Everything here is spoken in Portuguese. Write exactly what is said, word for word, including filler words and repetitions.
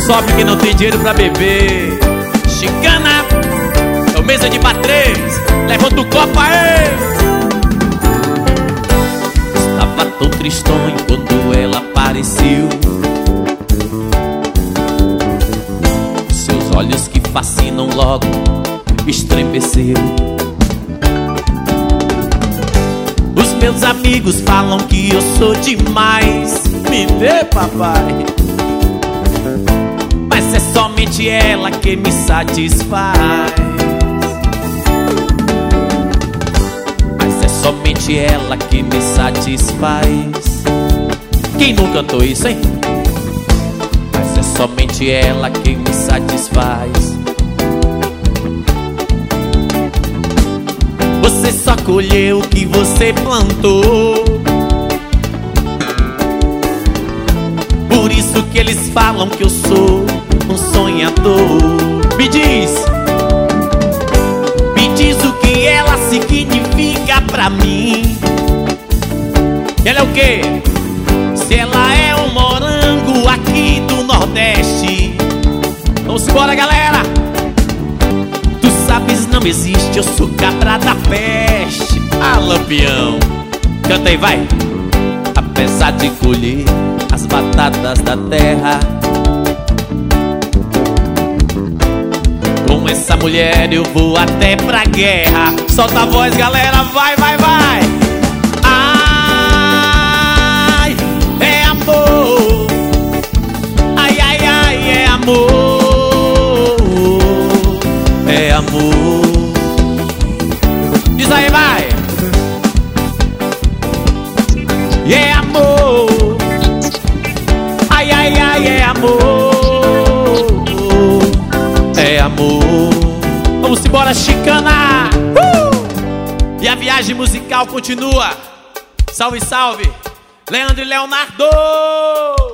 sobe quem não tem dinheiro pra beber. Chicana, é o mesa de pra três. Levanta o copo aí. Estava tão tristonho quando ela apareceu. Seus olhos que fascinam logo estremeceu. Os meus amigos falam que eu sou demais. Me dê, papai. Mas é somente ela que me satisfaz. Mas é somente ela que me satisfaz. Quem não cantou isso, hein? Mas é somente ela que me satisfaz. Você só colheu o que você plantou. Por isso que eles falam que eu sou um sonhador. Me diz, me diz o que ela significa pra mim. Ela é o quê? Se ela é um morango aqui do Nordeste. Vamos embora, galera. Tu sabes, não existe, eu sou cabra da peste. Ah, Lampião, canta aí, vai. Apesar de colher as batatas da terra, com essa mulher eu vou até pra guerra. Solta a voz, galera, vai, vai, vai. Ai, é amor. Ai, ai, ai, é amor. É amor. Diz aí, vai. E é amor. Ai, ai, ai, é amor. É amor. Vamos embora, Chicana. uh! E a viagem musical continua. Salve, salve, Leandro e Leonardo.